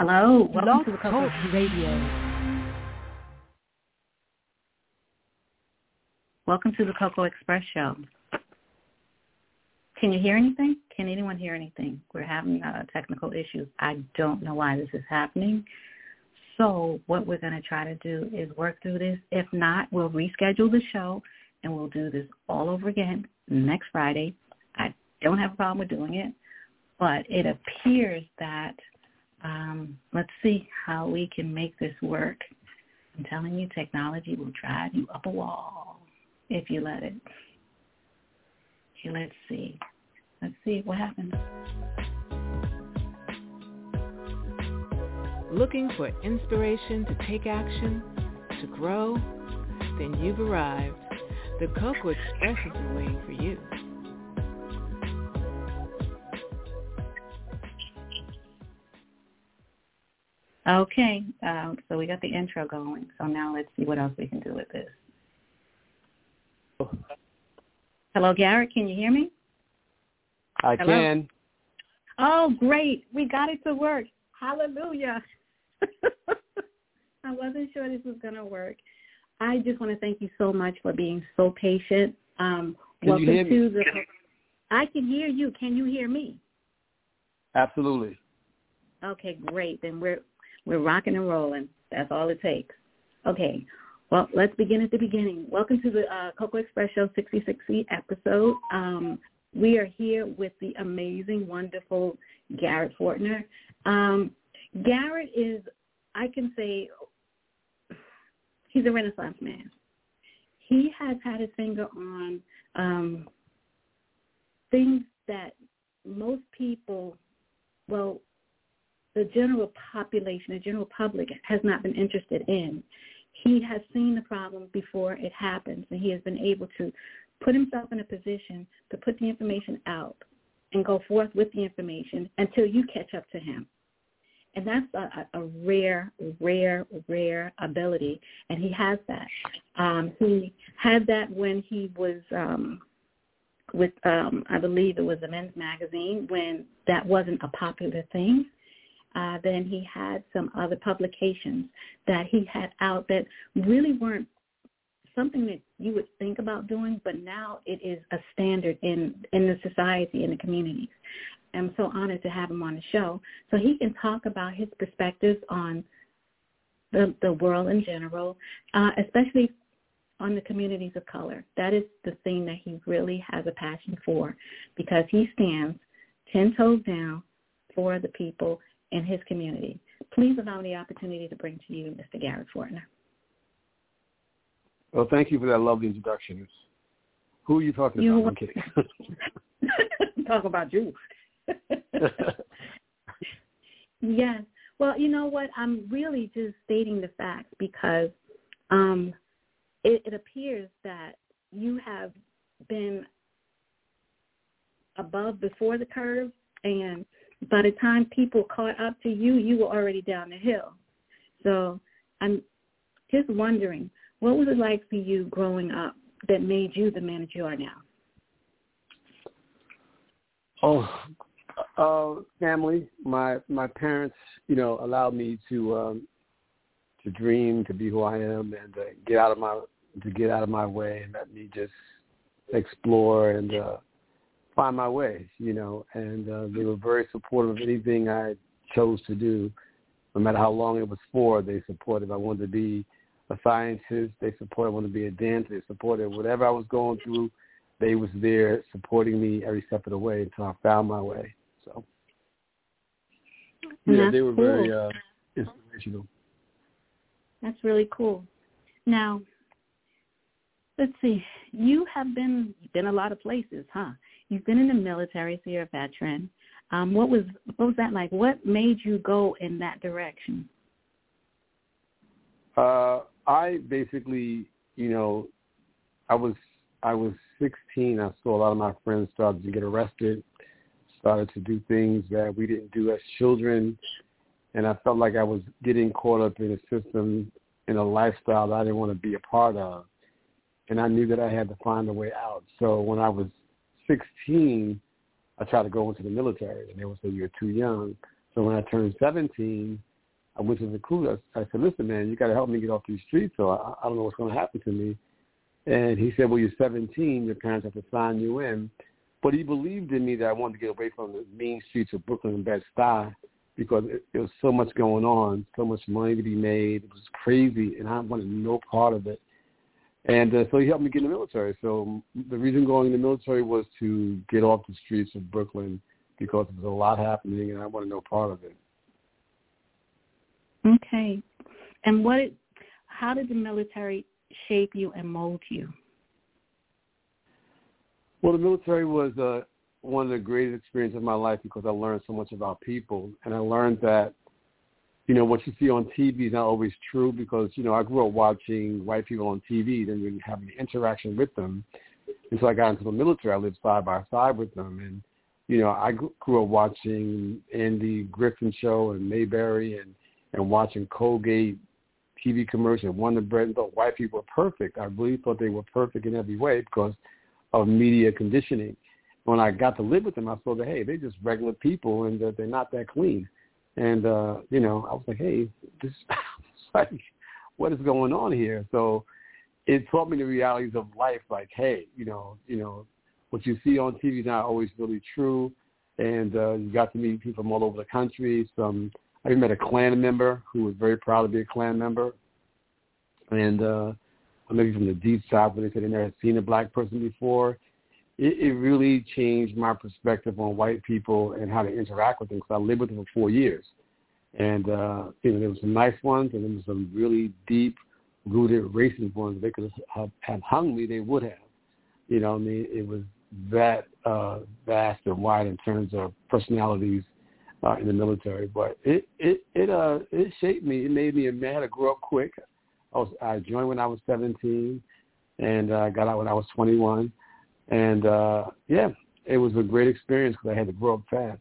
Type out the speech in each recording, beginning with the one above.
Hello, welcome Blog to the Talk Radio. Welcome to the Coco Express Show. Can you hear anything? Can anyone hear anything? We're having technical issues. I don't know why this is happening. So what we're going to try to do is work through this. If not, we'll reschedule the show, and we'll do this all over again next Friday. I don't have a problem with doing it, but it appears that let's see how we can make this work. I'm telling you, technology will drive you up a wall if you let it. Okay, let's see. Let's see what happens. Looking for inspiration to take action, to grow? Then you've arrived. The Coco Express has been waiting for you. Okay, so we got the intro going. So now let's see what else we can do with this. Hello, Garrett. Can you hear me? I Hello? can. Oh, great. We got it to work. Hallelujah. I wasn't sure this was going to work. I just want to thank you so much for being so patient. Can you hear me? I can hear you. Can you hear me? Absolutely. Okay, great. Then we're rocking and rolling. That's all it takes. Okay. Well, let's begin at the beginning. Welcome to the Coco Express Show 66th episode. We are here with the amazing, wonderful Garrett Fortner. Garrett is, I can say, he's a Renaissance man. He has had his finger on things that most people, well, the general population, the general public has not been interested in. He has seen the problem before it happens, and he has been able to put himself in a position to put the information out and go forth with the information until you catch up to him. And that's a rare ability, and he has that. He had that when he was with, I believe it was a men's magazine, when that wasn't a popular thing. Then he had some other publications that he had out that really weren't something that you would think about doing, but now it is a standard in the society, in the communities. I'm so honored to have him on the show so he can talk about his perspectives on the world in general, especially on the communities of color. That is the thing that he really has a passion for, because he stands 10 toes down for the people in his community. Please allow me the opportunity to bring to you Mr. Garrett Fortner. Well, thank you for that lovely introduction. Who are you talking about? I'm kidding. Talk about you. Yes. Well, you know what? I'm really just stating the facts because it appears that you have been before the curve, and by the time people caught up to you, you were already down the hill. So I'm just wondering, what was it like for you growing up that made you the man that you are now? Family. My parents, allowed me to dream, to be who I am, and to get out of my way, and let me just explore and find my way, and they were very supportive of anything I chose to do, no matter how long it was for. They supported. If I wanted to be a scientist, they supported. I wanted to be a dancer, they supported. Whatever I was going through, they was there supporting me every step of the way until I found my way. So, yeah, they were cool. very inspirational. That's really cool. Now, let's see. You have been a lot of places, huh? You've been in the military, so you're a veteran. What was that like? What made you go in that direction? I basically, I was 16. I saw a lot of my friends started to get arrested, started to do things that we didn't do as children, and I felt like I was getting caught up in a system, in a lifestyle that I didn't want to be a part of, and I knew that I had to find a way out. So when I was 16, I tried to go into the military, and they would say, you're too young. So when I turned 17, I went to the recruiter. I said, listen, man, you got to help me get off these streets, so I don't know what's going to happen to me. And he said, well, you're 17. Your parents have to sign you in. But he believed in me that I wanted to get away from the mean streets of Brooklyn and Bed-Stuy because there was so much going on, so much money to be made. It was crazy, and I wanted no part of it. And so he helped me get in the military. So the reason going in the military was to get off the streets of Brooklyn because there was a lot happening, and I wanted no part of it. Okay. And how did the military shape you and mold you? Well, the military was one of the greatest experiences of my life because I learned so much about people. And I learned that, what you see on TV is not always true because, I grew up watching white people on TV, didn't really have any interaction with them. And so I got into the military. I lived side by side with them. And, I grew up watching Andy Griffin Show and Mayberry and watching Colgate TV commercials, Wonder Bread, and thought white people were perfect. I really thought they were perfect in every way because of media conditioning. When I got to live with them, I saw that, hey, they're just regular people and they're not that clean. And, I was like, hey, this like, what is going on here? So it taught me the realities of life, like, hey, what you see on TV is not always really true. And you got to meet people from all over the country. I even met a Klan member who was very proud to be a Klan member. And maybe from the deep south where they said they never had seen a black person before. It really changed my perspective on white people and how to interact with them because I lived with them for 4 years. And, there were some nice ones and there were some really deep-rooted racist ones. If they could have hung me, they would have. It was that vast and wide in terms of personalities in the military. But it shaped me. It made me a man. I grew up quick. I joined when I was 17 and got out when I was 21. And, it was a great experience because I had to grow up fast.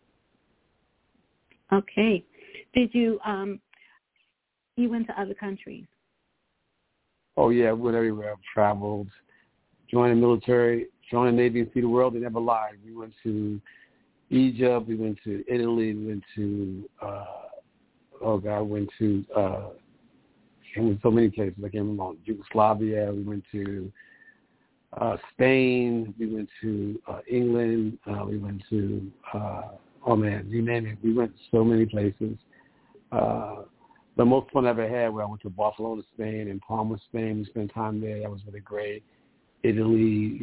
Okay. Did you went to other countries? Oh, yeah, I went everywhere. I've traveled, joined the military, joined the Navy and see the world. They never lied. We went to Egypt. We went to Italy. We went to, went so many places. I can't remember. Yugoslavia. We went to Spain. We went to England. We went to, you name it. We went so many places. The most fun I ever had when I went to Barcelona, Spain, and Palma, Spain. We spent time there. That was really great. Italy,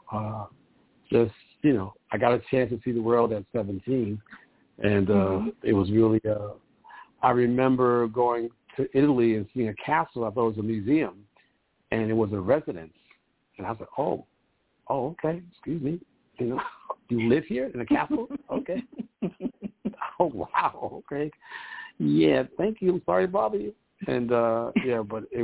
I got a chance to see the world at 17. And it was really, I remember going to Italy and seeing a castle. I thought it was a museum, and it was a residence. And I was like, oh, okay, excuse me. You live here in a castle? Okay. Oh, wow, okay. Yeah, thank you. I'm sorry to bother you. And, but it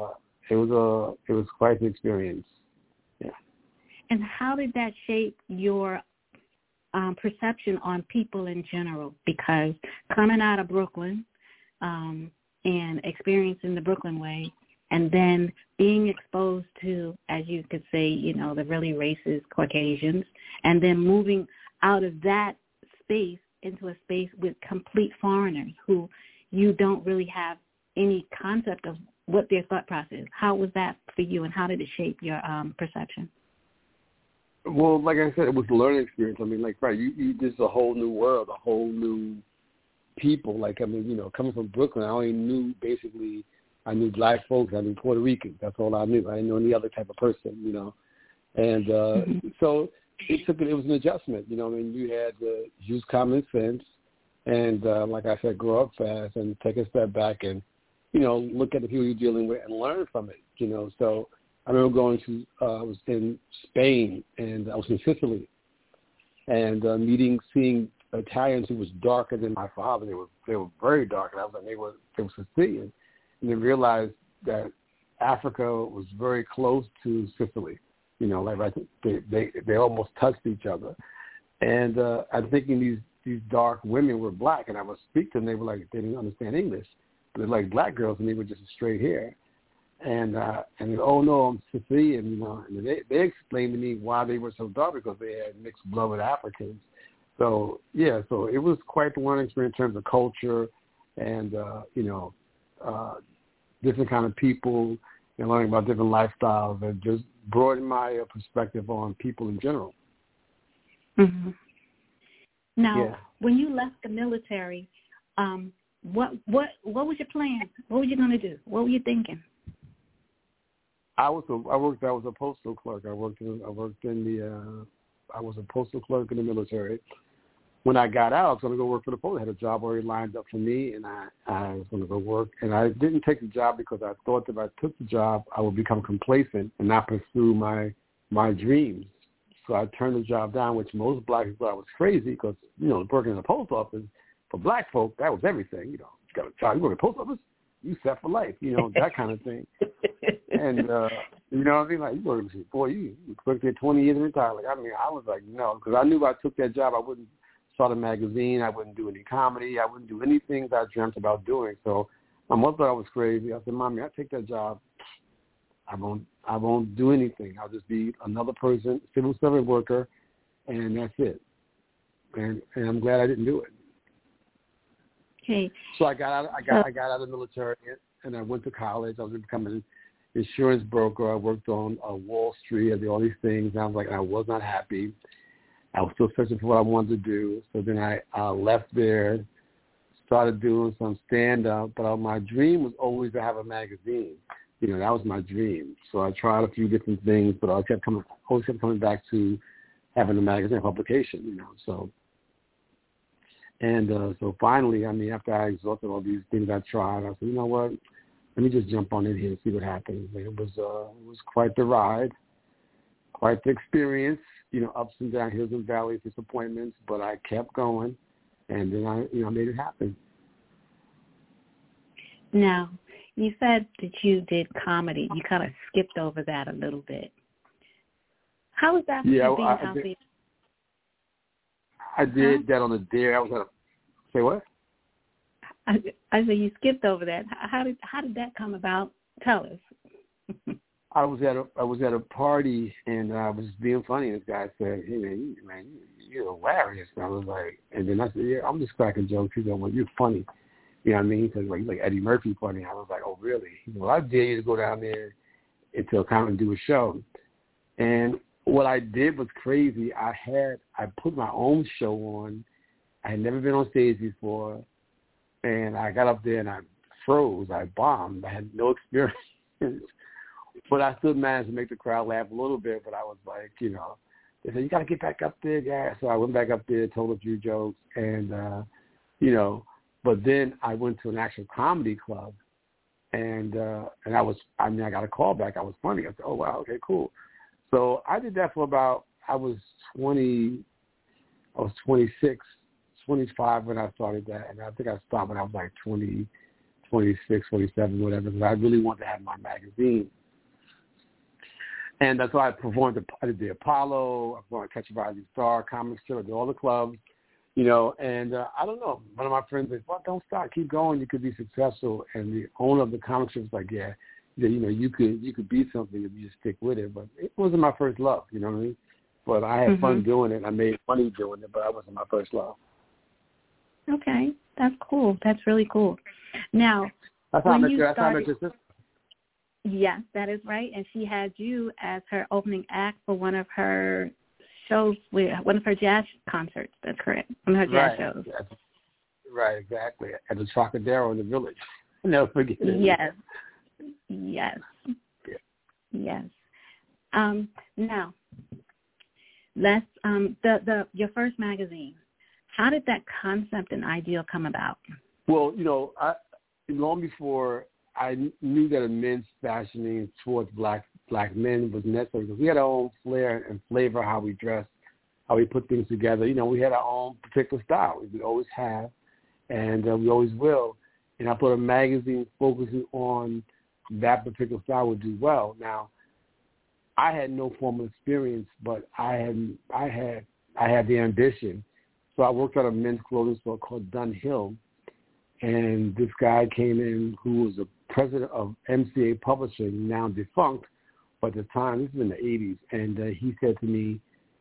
was quite an experience. Yeah. And how did that shape your perception on people in general? Because coming out of Brooklyn and experiencing the Brooklyn way, and then being exposed to, as you could say, the really racist Caucasians, and then moving out of that space into a space with complete foreigners who you don't really have any concept of what their thought process is. How was that for you, and how did it shape your perception? Well, like I said, it was a learning experience. I mean, right, you this is a whole new world, a whole new people. Coming from Brooklyn, I only knew I knew black folks, I knew Puerto Ricans. That's all I knew. I didn't know any other type of person, And so it was an adjustment, you had to use common sense and, like I said, grow up fast and take a step back and, look at the people you're dealing with and learn from it, So I remember going to, I was in Spain and I was in Sicily and seeing Italians who was darker than my father. They were very dark, and I was like, they were Sicilian. And they realized that Africa was very close to Sicily. They almost touched each other. And I'm thinking these dark women were black, and I would speak to them. They were like, they didn't understand English. They're like black girls, and they were just straight hair. And they, oh no, I'm Sicilian, And they explained to me why they were so dark because they had mixed blood with Africans. So it was quite the learning experience in terms of culture and different kind of people, and learning about different lifestyles, and just broaden my perspective on people in general. Mm-hmm. Now, when you left the military, what was your plan? What were you going to do? What were you thinking? I was a postal clerk. I was a postal clerk in the military. When I got out, I was going to go work for the post. I had a job already lined up for me, and I was going to go work. And I didn't take the job because I thought that if I took the job, I would become complacent and not pursue my dreams. So I turned the job down, which most black people thought I was crazy because, working in the post office, for black folk, that was everything. You got a job, you go to the post office, you set for life, that kind of thing. And, you know what I mean? Like, you work, boy, you work there 20 years and retire. Like, I was like, no, because I knew if I took that job, I wouldn't start a magazine, I wouldn't do any comedy, I wouldn't do anything that I dreamt about doing. So my mother thought I was crazy. I said, Mommy, I take that job, I won't do anything. I'll just be another person, civil servant worker, and that's it. And I'm glad I didn't do it. Okay. So I got out of the military, and I went to college. I was becoming an insurance broker. I worked on Wall Street. I did all these things. And I was like, I was not happy. I was still searching for what I wanted to do. So then I left there, started doing some stand-up. But my dream was always to have a magazine. That was my dream. So I tried a few different things, but I always kept coming back to having a magazine publication. So finally, after I exhausted all these things I tried, I said, you know what? Let me just jump on in here and see what happens. And it was quite the ride, quite the experience. Ups and downs, hills and valleys, disappointments, but I kept going, and then I made it happen. Now, you said that you did comedy. You kind of skipped over that a little bit. How was that for you being out there? I did that on the Dare. I was at a, say what? I said you skipped over that. How did that come about? Tell us. I was at a party, and I was being funny. And this guy said, "Hey man, you're hilarious." And I was like, and then I said, "Yeah, I'm just cracking jokes." He said, "Well, you're funny." You know what I mean? He said, like Eddie Murphy funny. I was like, "Oh, really?" He said, "Well, I dare you to go down there until come and do a show." And what I did was crazy. I put my own show on. I had never been on stage before, and I got up there and I froze. I bombed. I had no experience. But I still managed to make the crowd laugh a little bit, but I was like, they said, you got to get back up there, guys. So I went back up there, told a few jokes, and, but then I went to an actual comedy club, and I got a call back. I was funny. I said, oh, wow, okay, cool. So I did that for I was 26, 25 when I started that, and I think I stopped when I was like 20, 26, 27, whatever, because I really wanted to have my magazine. And that's why I performed. I did the Apollo. I performed Catch a Rising Star, Comic Strip. I did all the clubs, And I don't know. One of my friends said, "Well, don't stop. Keep going. You could be successful." And the owner of the comic strip was like, "Yeah, you could be something if you just stick with it." But it wasn't my first love. You know what I mean? But I had fun doing it. I made money doing it, but that wasn't my first love. Okay, that's cool. That's really cool. Now, that's how I met your sister. Yes, that is right. And she had you as her opening act for one of her shows, one of her jazz concerts. That's correct. One of her jazz shows. Yes. Right, exactly. At the Trocadero in the Village. I'll never forget it. Yes. Yeah. Yes. Now, let's your first magazine. How did that concept and idea come about? Well, long before I knew that a men's fashioning towards black men was necessary, because we had our own flair and flavor, how we dress, how we put things together. We had our own particular style. We always have, and we always will. And I thought a magazine focusing on that particular style would do well. Now, I had no formal experience, but I had the ambition. So I worked at a men's clothing store called Dunhill, and this guy came in who was the president of MCA Publishing, now defunct, but at the time, this was in the 80s, and he said to me,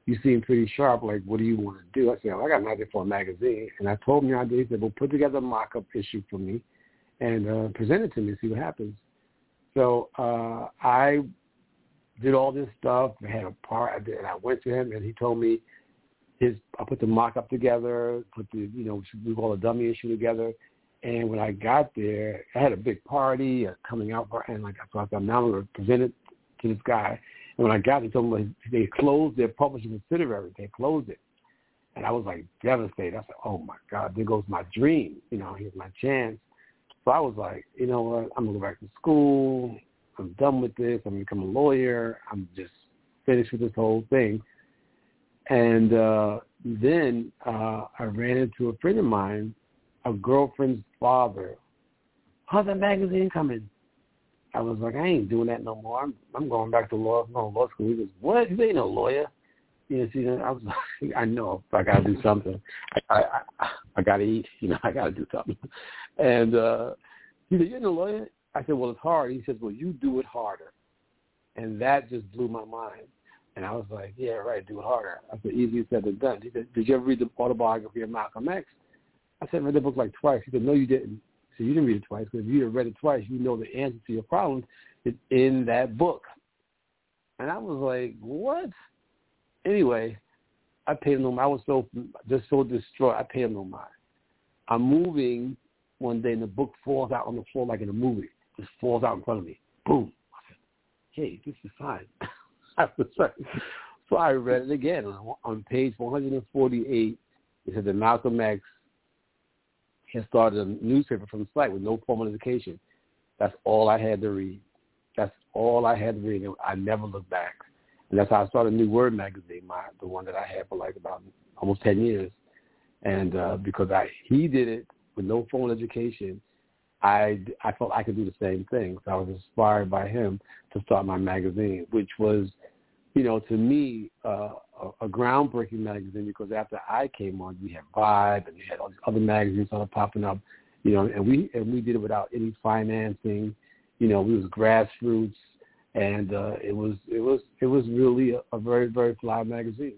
you seem pretty sharp. Like, what do you want to do? I said, well, I got an idea for a magazine. And I told him the idea. He said, well, put together a mock-up issue for me and present it to me, see what happens. So I did all this stuff. I had a part, and I went to him, and he told me I put the mock-up together, put the, we call a dummy issue together. And when I got there, I had a big party, a coming out party, and I thought, now I'm going to present it to this guy. And when I got there, he told me they closed their publishing subsidiary. They closed it. And I was, like, devastated. I said, oh, my God, there goes my dream. Here's my chance. So I was like, you know what, I'm going to go back to school. I'm done with this. I'm going to become a lawyer. I'm just finished with this whole thing. And then I ran into a friend of mine, a girlfriend's father. How's that magazine coming? I was like, I ain't doing that no more. I'm going back to law school. He goes, what? You ain't no lawyer. See, I was like, I know I got to do something. I got to eat. I got to do something. And he said, you're no lawyer? I said, well, it's hard. He said, well, you do it harder. And that just blew my mind. And I was like, yeah, right, do it harder. I said, easier said than done. He said, did you ever read the autobiography of Malcolm X? I said, I read the book like twice. He said, no, you didn't. So you didn't read it twice, because if you had read it twice, you know the answer to your problem is in that book. And I was like, what? Anyway, I paid him no mind. I was so distraught, I paid him no mind. I'm moving one day, and the book falls out on the floor like in a movie. Just falls out in front of me. Boom. I said, hey, this is fine. So I read it again. On page 148, it said that Malcolm X had started a newspaper from the site with no formal education. That's all I had to read. That's all I had to read. I never looked back. And that's how I started New Word magazine, the one that I had for like about almost 10 years. And because he did it with no formal education, I felt I could do the same thing. So I was inspired by him to start my magazine, which was, to me, a groundbreaking magazine, because after I came on, we had Vibe, and we had all these other magazines started popping up, and we did it without any financing. We was grassroots, and it was really a very, very fly magazine.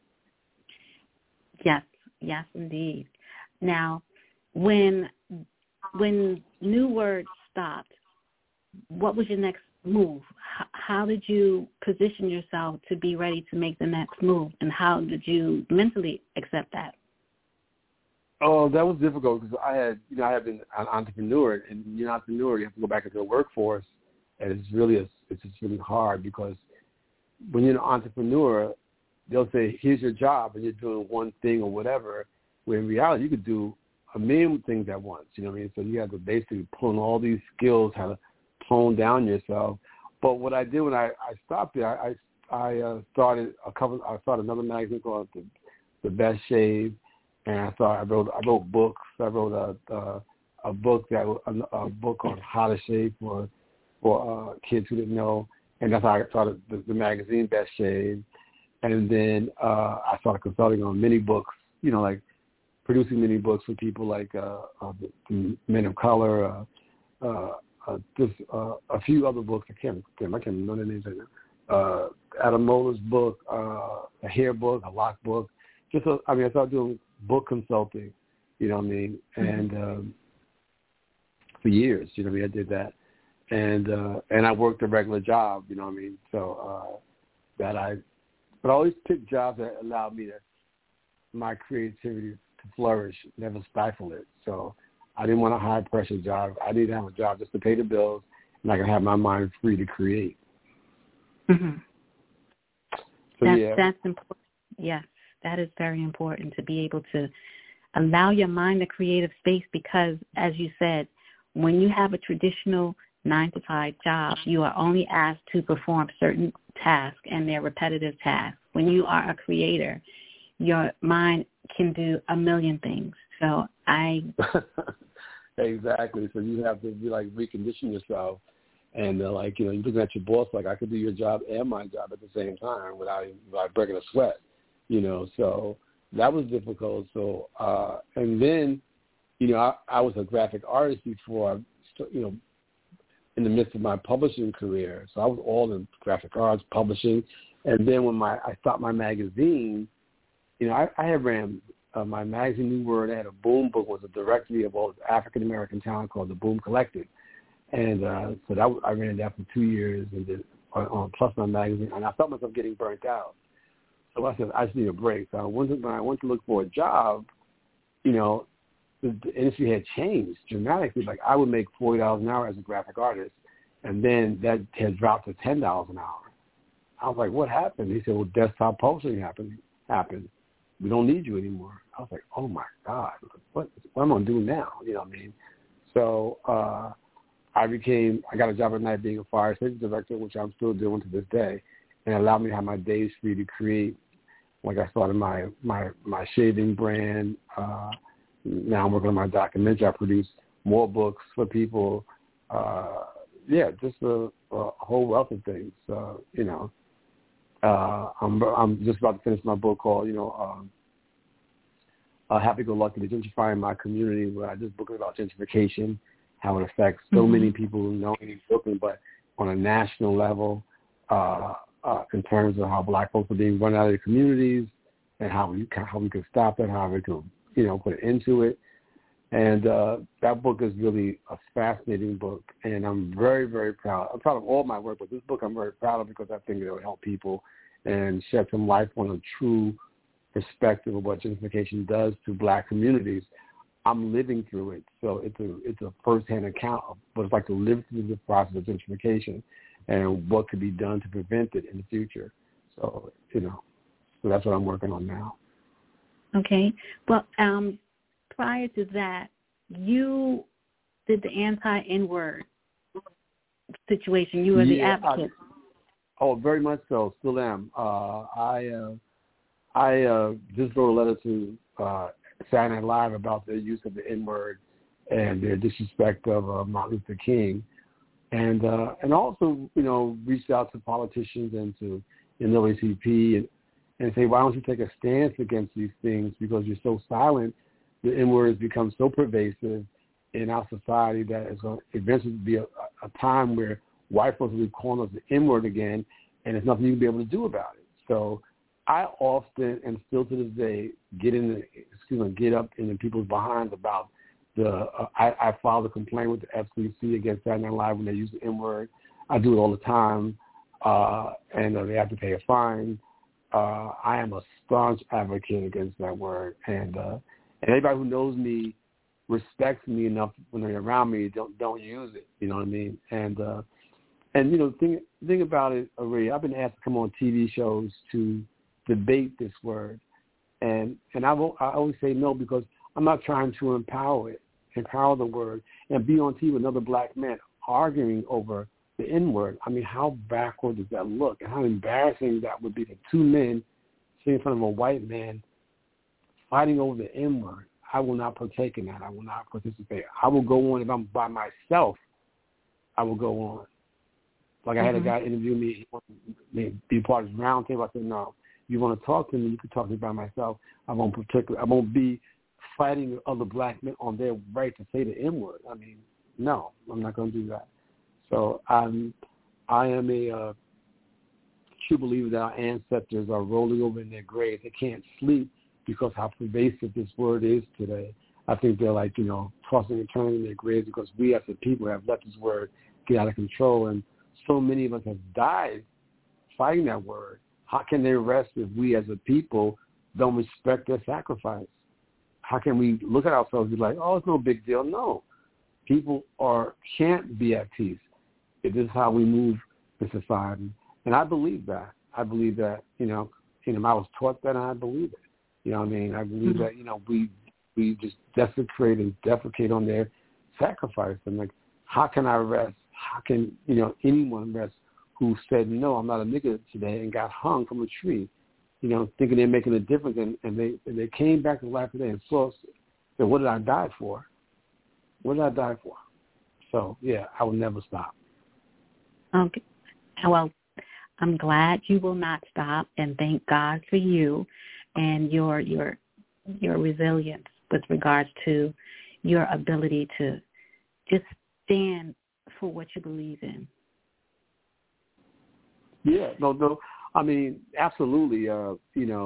Yes, indeed. Now, when New Word stopped, what was your next move? How did you position yourself to be ready to make the next move, and how did you mentally accept that? Oh, that was difficult, because I had been an entrepreneur, and you're an entrepreneur, you have to go back into the workforce, and it's just really hard, because when you're an entrepreneur, they'll say, here's your job, and you're doing one thing or whatever, where in reality you could do a million things at once, you know what I mean? So you have to basically pull in all these skills, how to tone down yourself. But what I did when I stopped there, I started another magazine called The Best Shave, and I wrote books. I wrote a book on how to shave for kids who didn't know, and that's how I started the magazine Best Shave. And then I started consulting on mini books, like producing mini books for people like Men of Color, just a few other books. I can't remember the names right now. Adam Moeller's book, a hair book, a lock book. I started doing book consulting, you know what I mean? And for years, I did that. And I worked a regular job, you know what I mean? So but I always picked jobs that allowed me my creativity to flourish, never stifle it. So I didn't want a high-pressure job. I needed to have a job just to pay the bills, and I could have my mind free to create. Mm-hmm. So, that's important. Yes, that is very important, to be able to allow your mind a creative space, because, as you said, when you have a traditional 9-to-5 job, you are only asked to perform certain tasks, and they're repetitive tasks. When you are a creator, your mind can do a million things. So Exactly. So you have to be recondition yourself, and you're looking at your boss like, I could do your job and my job at the same time without breaking a sweat. So that was difficult. So and then I was a graphic artist before in the midst of my publishing career. So I was all in graphic arts, publishing, And then when I stopped my magazine, you know, I had ran my magazine, New Word. I had a Boom book, was a directory of all African-American talent called the Boom Collective. And so I ran that for 2 years, and then on plus my magazine, and I felt myself getting burnt out. So I said, I just need a break. So when I went to look for a job, you know, the industry had changed dramatically. Like I would make $40 an hour as a graphic artist, and then that had dropped to $10 an hour. I was like, what happened? He said, well, desktop publishing happened. We don't need you anymore. I was like, oh my God, what am I going to do now? You know what I mean? So I got a job at night being a fire safety director, which I'm still doing to this day, and it allowed me to have my days free to create. Like I started my shaving brand. Now I'm working on my documentary. I produce more books for people. Just a whole wealth of things. You know, I'm just about to finish my book called, you know, Happy Go Lucky, the gentrifying my community, where I just book about gentrification, how it affects so many people not only in Brooklyn, but on a national level, in terms of how black folks are being run out of their communities and how we can stop it, how we can, you know, put an end to it. And that book is really a fascinating book, and I'm very, very proud. I'm proud of all my work, but this book I'm very proud of because I think it will help people and shed some light on a true perspective of what gentrification does to black communities. I'm living through it, so it's a first-hand account of what it's like to live through the process of gentrification and what could be done to prevent it in the future. So, you know, so that's what I'm working on now. Okay. Well, prior to that, you did the anti-N-word situation. You were the advocate. Very much so. Still am. I just wrote a letter to Saturday Night Live about their use of the N-word and their disrespect of Martin Luther King, and also, you know, reached out to politicians and to NAACP and say, why don't you take a stance against these things, because you're so silent. The N-word has become so pervasive in our society that it's going to eventually be a time where white folks will be calling us the N-word again, and there's nothing you can be able to do about it. So I often, and still to this day, get up in people's behinds about I filed a complaint with the FCC against Saturday Night Live when they use the N-word. I do it all the time, and they have to pay a fine. I am a staunch advocate against that word, and anybody who knows me respects me enough when they're around me. Don't use it. You know what I mean? And you know, think about it, Ray. I've been asked to come on TV shows to debate this word, and I always say no, because I'm not trying to empower the word, and be on TV with another black man arguing over the N-word. I mean, how backward does that look, and how embarrassing that would be for two men sitting in front of a white man fighting over the N-word. I will not partake in that. I will not participate. I will go on. If I'm by myself, I will go on. Like I had a guy interview me, he wanted me to be part of his round table. I said, no, you want to talk to me, you can talk to me by myself. I won't be fighting other black men on their right to say the N-word. I mean, no, I'm not going to do that. So I am a true believer that our ancestors are rolling over in their graves. They can't sleep because how pervasive this word is today. I think they're like, you know, tossing and turning in their graves because we as a people have let this word get out of control, and so many of us have died fighting that word. How can they rest if we as a people don't respect their sacrifice? How can we look at ourselves and be like, oh, it's no big deal? No. People can't be at peace if this is how we move in society. And I believe that. You know, I was taught that, and I believe it. You know what I mean? I believe that, you know, we just desecrate and defecate on their sacrifice. And, like, how can I rest? How can, you know, anyone rest who said, no, I'm not a nigga today, and got hung from a tree, you know, thinking they're making a difference, and they came back to life today and said, what did I die for? What did I die for? So, yeah, I will never stop. Okay. Well, I'm glad you will not stop, and thank God for you and your resilience with regards to your ability to just stand for what you believe in. Yeah, no. I mean, absolutely. I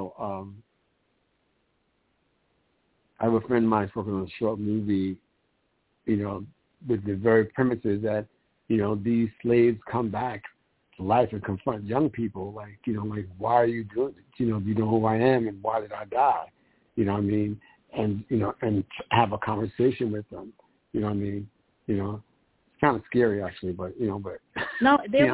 have a friend of mine working on a short movie, with the very premises that, these slaves come back to life and confront young people, like, why are you doing it? Do you know who I am and why did I die? You know what I mean? And, and have a conversation with them. You know what I mean? It's kind of scary actually, but, but. No,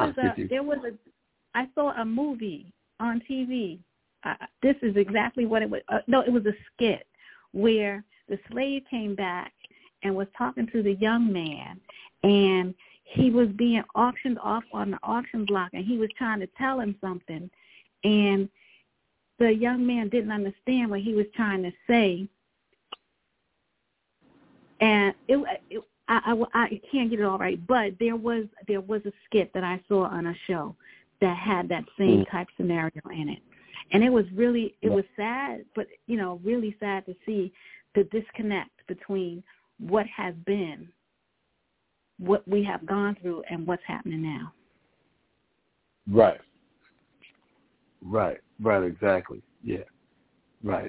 I saw a movie on TV. This is exactly what it was. It was a skit where the slave came back and was talking to the young man, and he was being auctioned off on the auction block, and he was trying to tell him something, and the young man didn't understand what he was trying to say, and I can't get it all right, but there was a skit that I saw on a show that had that same type scenario in it, and it was sad, but really sad to see the disconnect between what has been, what we have gone through, and what's happening now. Right, exactly. Yeah, right.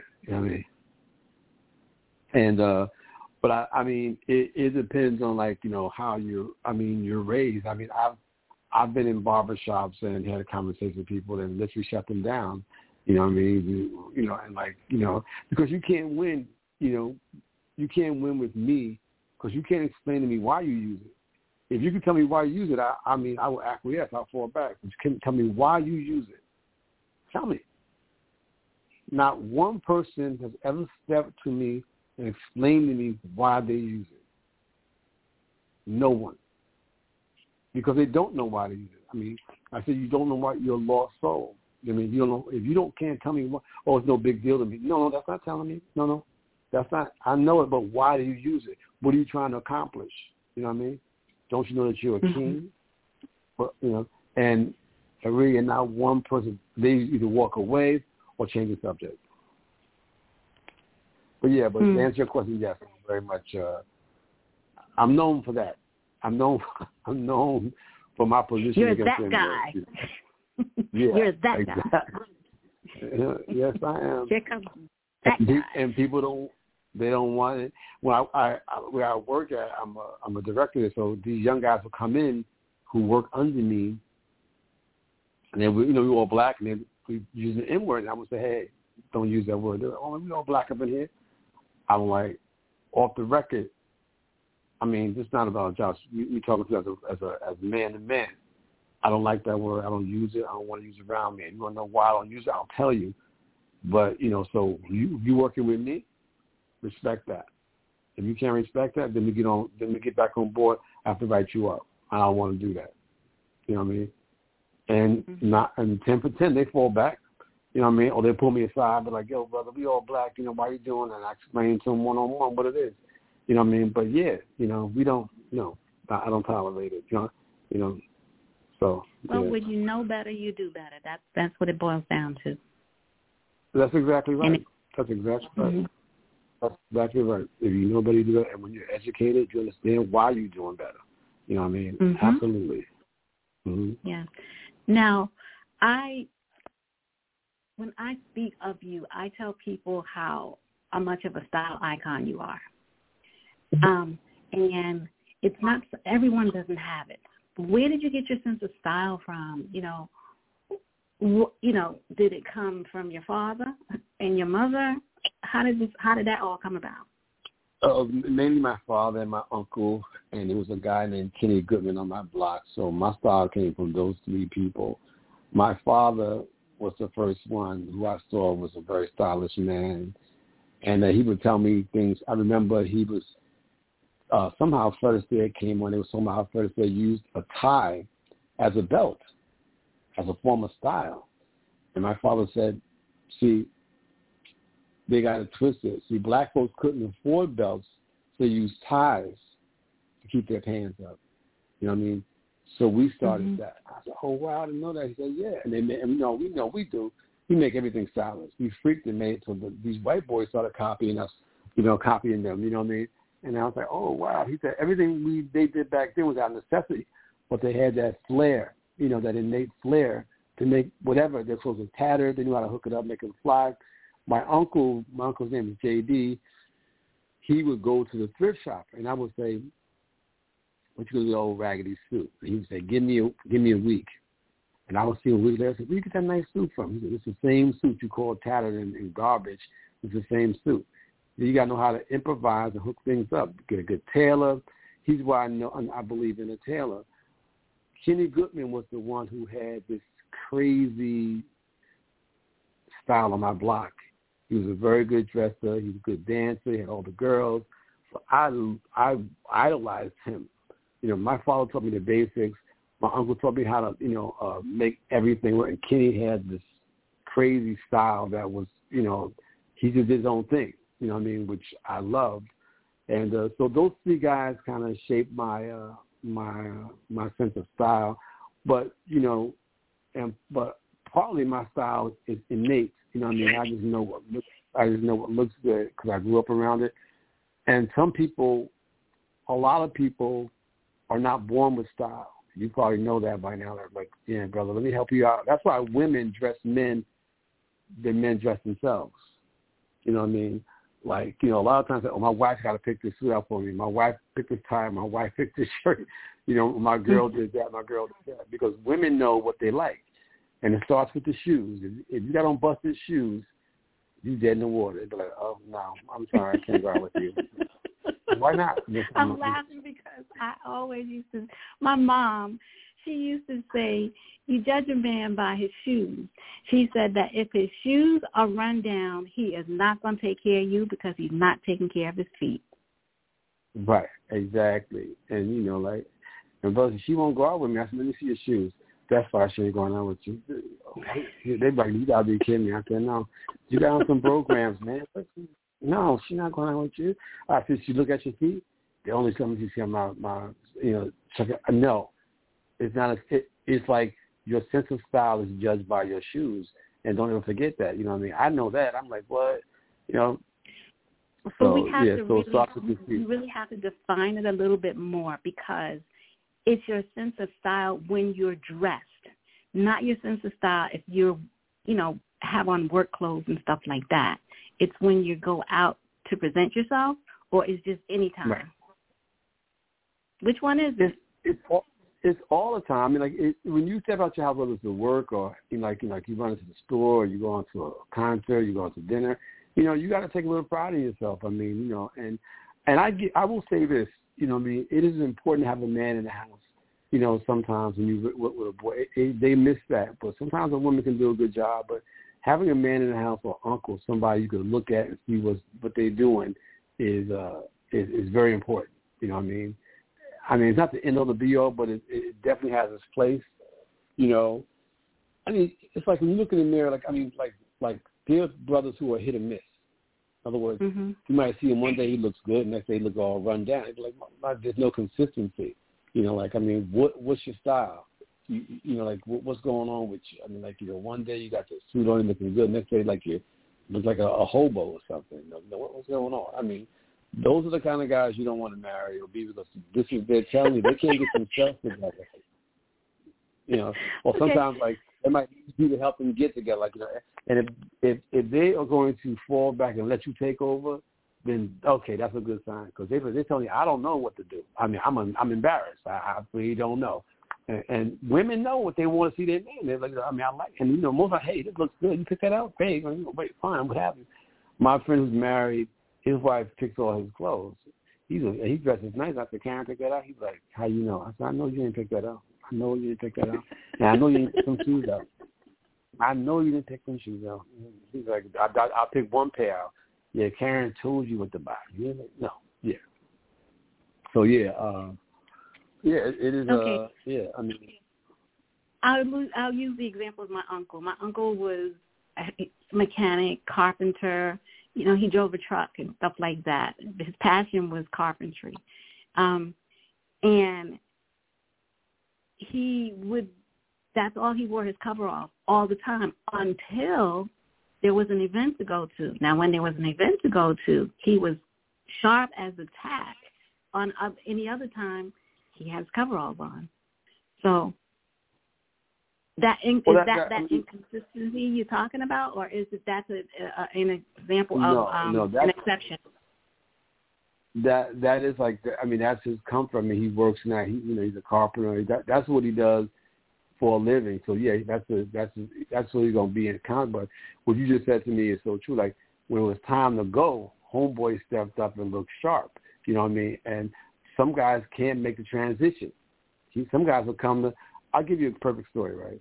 And but I mean, it depends on how you're raised. I mean, I've been in barbershops and had a conversation with people and literally shut them down. You know what I mean? Because you can't win. You can't win with me because you can't explain to me why you use it. If you can tell me why you use it, I will acquiesce. I'll fall back. But you can't tell me why you use it. Tell me. Not one person has ever stepped to me and explained to me why they use it. No one. Because they don't know why they use it. I mean, I said you don't know why you're a lost soul. I mean, you don't know if you can't tell me why. Oh, it's no big deal to me. No, that's not telling me. No, that's not. I know it, but why do you use it? What are you trying to accomplish? You know what I mean? Don't you know that you're a king? But, and really, not one person. They either walk away or change the subject. But yeah, to answer your question, yes, very much. I'm known for that. I'm known for my position. You're against that guy. Yeah, you're that exactly. guy. Yes, I am. Here comes that guy. And people don't want it. Well, where I work at, I'm a director there, so these young guys will come in who work under me, and then we all black, and then we use the N word, and I would say, hey, don't use that word. They're like, oh, we all black up in here. I'm like, off the record. I mean, it's not about Josh. We talking to as man to man. I don't like that word. I don't use it. I don't want to use it around me. You want to know why I don't use it? I'll tell you. But so you working with me, respect that. If you can't respect that, then we get back on board. I have to write you up. I don't want to do that. You know what I mean? And 10 for 10, they fall back. You know what I mean? Or they pull me aside, but like, yo, brother, we all black. Why you doing that? And I explain to them one-on-one what it is. You know what I mean? But yeah, we don't. I don't tolerate it. So. Well, yeah. when you know better, you do better. That's what it boils down to. That's exactly right. That's exactly right. Mm-hmm. That's exactly right. If you know better, you do that. And when you're educated, you understand why you're doing better. You know what I mean? Mm-hmm. Absolutely. Mm-hmm. Yeah. Now, when I speak of you, I tell people how much of a style icon you are. And it's not, everyone doesn't have it. Where did you get your sense of style from? Did it come from your father and your mother? How did that all come about? Mainly my father and my uncle, and there was a guy named Kenny Goodman on my block. So my style came from those three people. My father was the first one who I saw was a very stylish man, and he would tell me things. I remember he was somehow Fred Astaire came on. It was somehow Fred Astaire used a tie as a belt, as a form of style. And my father said, see, they got it twisted. See, black folks couldn't afford belts, so they used ties to keep their pants up. You know what I mean? So we started that. I said, oh, wow, I didn't know that. He said, yeah. And we do. We make everything stylish. We freaked and made so these white boys started copying us, copying them. You know what I mean? And I was like, oh, wow. He said everything they did back then was out of necessity, but they had that flair, that innate flair to make whatever. Their clothes were tattered. They knew how to hook it up, make it fly. My uncle's name is J.D., he would go to the thrift shop, and I would say, what you gonna do, old raggedy suit? And he would say, give me a week. And I would see a week later, I said, where you get that nice suit from? He said, it's the same suit you call tattered and garbage. It's the same suit. You got to know how to improvise and hook things up. Get a good tailor. He's why I believe in a tailor. Kenny Goodman was the one who had this crazy style on my block. He was a very good dresser. He was a good dancer. He had all the girls. So I idolized him. You know, my father taught me the basics. My uncle taught me how to, make everything work. And Kenny had this crazy style that was, he just did his own thing, you know what I mean, which I loved. And so those three guys kind of shaped my my sense of style. But, but partly my style is innate. You know what I mean? I just know what looks good because I grew up around it. And a lot of people are not born with style. You probably know that by now. They're like, yeah, brother, let me help you out. That's why women dress men than men dress themselves. You know what I mean? Like, a lot of times, my wife got to pick this suit out for me. My wife picked this tie. My wife picked this shirt. My girl did that. My girl did that. Because women know what they like. And it starts with the shoes. If you got on busted shoes, you dead in the water. They'd be like, oh, no, I'm sorry, I can't go out with you. Why not? I'm laughing because I always my mom, she used to say, you judge a man by his shoes. She said that if his shoes are run down, he is not going to take care of you because he's not taking care of his feet. Right, exactly. And, and brother, she won't go out with me. I said, let me see your shoes. That's why she ain't going out with you. They're like, you got to be kidding me. I said, no, you got on some programs, man. No, she's not going out with you. I said, she look at your feet. The only time you see my check it. No, it's not. It's like your sense of style is judged by your shoes, and don't ever forget that. You know what I mean? I know that. I'm like, what? So we have we really have to define it a little bit more because it's your sense of style when you're dressed, not your sense of style if you're, have on work clothes and stuff like that. It's when you go out to present yourself, or it's just any time. Right. Which one is it? It's all the time. I mean, when you step out your house, whether it's to work or you run into the store, or you go on to a concert, you go out to dinner. You got to take a little pride in yourself. I mean, and I will say this. It is important to have a man in the house. Sometimes when you with a boy, they miss that. But sometimes a woman can do a good job. But having a man in the house or uncle, somebody you can look at and see what they're doing, is very important. You know what I mean? I mean, it's not the end all the be all, but it definitely has its place. I mean, it's like when you look in the mirror. Like there's brothers who are hit and miss. In other words, you might see him one day he looks good, next day he looks all run down. It's like there's no consistency. What's your style? What's going on with you? I mean, one day you got the suit on looking good, next day you look like a hobo or something. What's going on? I mean, those are the kind of guys you don't want to marry or be because they're telling you they can't get themselves together. Or sometimes they might need you to help them get together. And if they are going to fall back and let you take over, then okay, that's a good sign because they're telling you I don't know what to do. I mean, I'm embarrassed. I really don't know. And women know what they want to see their man. They're like, I mean, I like, and most like, hey, this looks good. You pick that out, hey, wait, fine, what happened? My friend who's married, his wife picks all his clothes. He dresses nice. I said, Karen, pick that out. He's like, how you know? I said, I know you didn't pick that out. I know you didn't pick that out. And I know you didn't pick some shoes out. I know you didn't pick some shoes out. He's like, I'll pick one pair out. Yeah, Karen told you what to buy. Yeah, no, yeah. So yeah, it is. Okay. Yeah, I mean, I'll use the example of my uncle. My uncle was a mechanic, carpenter. He drove a truck and stuff like that. His passion was carpentry, and that's all he wore, his coveralls all the time until there was an event to go to. Now, when there was an event to go to, he was sharp as a tack. On any other time, he has coveralls on. So That inconsistency you're talking about, or is it that's an example of an exception? That is like, I mean, that's his comfort. I mean, he works now. He's a carpenter. That's what he does for a living. So yeah, that's what he's gonna be in account. But what you just said to me is so true. Like when it was time to go, homeboy stepped up and looked sharp. You know what I mean? And some guys can't make the transition. Some guys will come to. I'll give you a perfect story, right?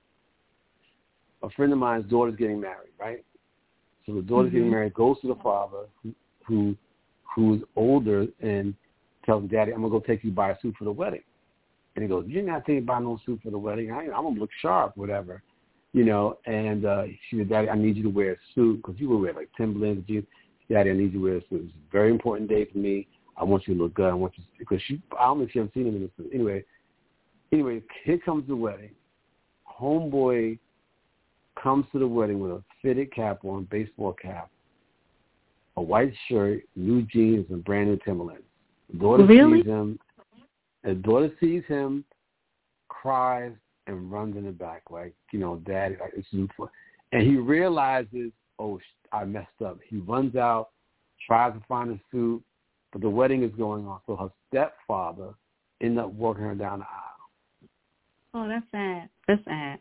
A friend of mine's daughter's getting married, right? So the daughter's getting married, goes to the father who's older and tells him, Daddy, I'm going to go take you buy a suit for the wedding. And he goes, you're not thinking about no suit for the wedding. I'm going to look sharp, whatever. And she said, Daddy, I need you to wear a suit because you will wear like Timberlands, jeans. Daddy, I need you to wear a suit. It's a very important day for me. I want you to look good. I want you to, because I don't know if you haven't seen him in this suit. Anyway, here comes the wedding. Homeboy comes to the wedding with a fitted cap on, baseball cap, a white shirt, new jeans, and brand new Timberlands. Daughter sees him. And daughter sees him, cries, and runs in the back like, Daddy, like it's beautiful. And he realizes, oh, I messed up. He runs out, tries to find a suit, but the wedding is going on. So her stepfather ended up walking her down the aisle. Oh, that's sad. That's sad.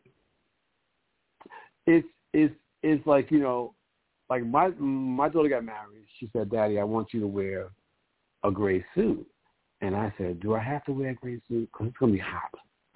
It's like, like my daughter got married. She said, Daddy, I want you to wear a gray suit. And I said, do I have to wear a gray suit? Because it's going to be hot.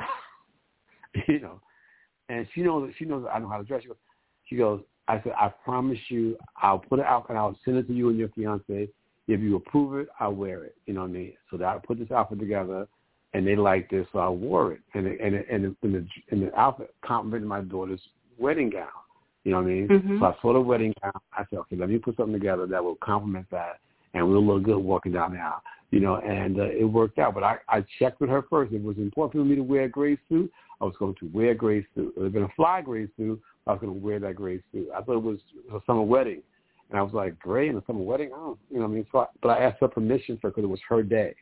And she knows I know how to dress. She goes, I said, I promise you, I'll put it out and I'll send it to you and your fiance. If you approve it, I'll wear it. You know what I mean? So I put this outfit together, and they liked this, so I wore it. And the outfit complimented my daughter's wedding gown. You know what I mean? Mm-hmm. So I saw the wedding gown. I said, okay, let me put something together that will complement that, and we'll look good walking down the aisle. And it worked out. But I checked with her first. It was important for me to wear a gray suit. I was going to wear a gray suit. It would have been a fly gray suit. I was going to wear that gray suit. I thought it was a summer wedding. And I was like, gray in a summer wedding? Oh, you know what I mean? So but I asked her permission for it because it was her day,